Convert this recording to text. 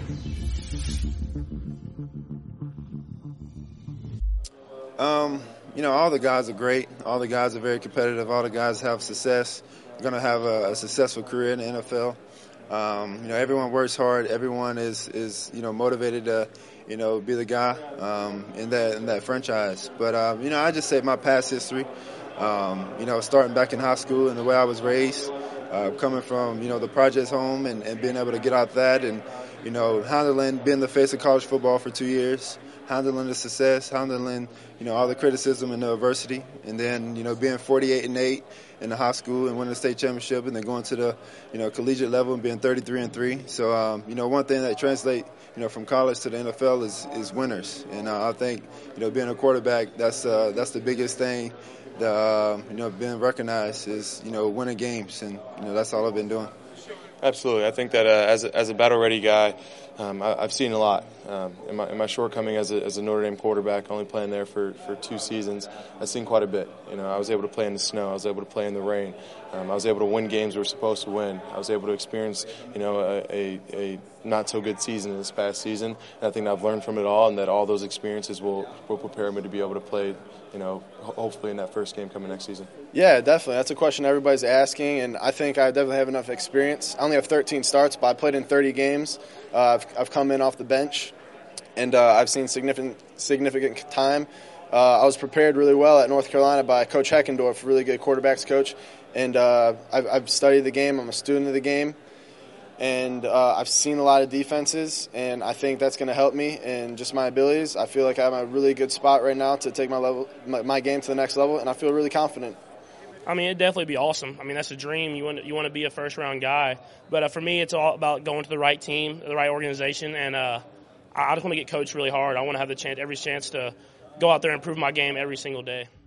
All the guys are great. All the guys are very competitive. All the guys have success. They're going to have a successful career in the NFL. Everyone works hard. Everyone is motivated to, be the guy in that franchise. But, I just say my past history, starting back in high school and the way I was raised, coming from, the projects home and being able to get out that and, handling, being the face of college football for 2 years, handling the success, handling, all the criticism and the adversity, and then, being 48-8 in the high school and winning the state championship, and then going to the, collegiate level and being 33-3. So, one thing that translates, from college to the NFL is winners. And I think, being a quarterback, that's the biggest thing. Being recognized is, winning games, and, that's all I've been doing. Absolutely. I think that as a battle-ready guy, I've seen a lot. In my shortcoming as a Notre Dame quarterback, only playing there for 2 seasons, I've seen quite a bit. I was able to play in the snow. I was able to play in the rain. I was able to win games we were supposed to win. I was able to experience, a not-so-good season this past season. And I think I've learned from it all, and that all those experiences will prepare me to be able to play, hopefully in that first game coming next season. Yeah, definitely. That's a question everybody's asking, and I think I definitely have enough experience. I only have 13 starts, but I played in 30 games. I've come in off the bench, and I've seen significant time. I was prepared really well at North Carolina by Coach Heckendorf, really good quarterbacks coach, and I've studied the game. I'm a student of the game, and I've seen a lot of defenses, and I think that's going to help me and just my abilities. I feel like I'm in a really good spot right now to take my game to the next level, and I feel really confident. I mean, it'd definitely be awesome. I mean, that's a dream. You want to be a first-round guy. But for me, it's all about going to the right team, the right organization, and I just want to get coached really hard. I want to have every chance to go out there and improve my game every single day.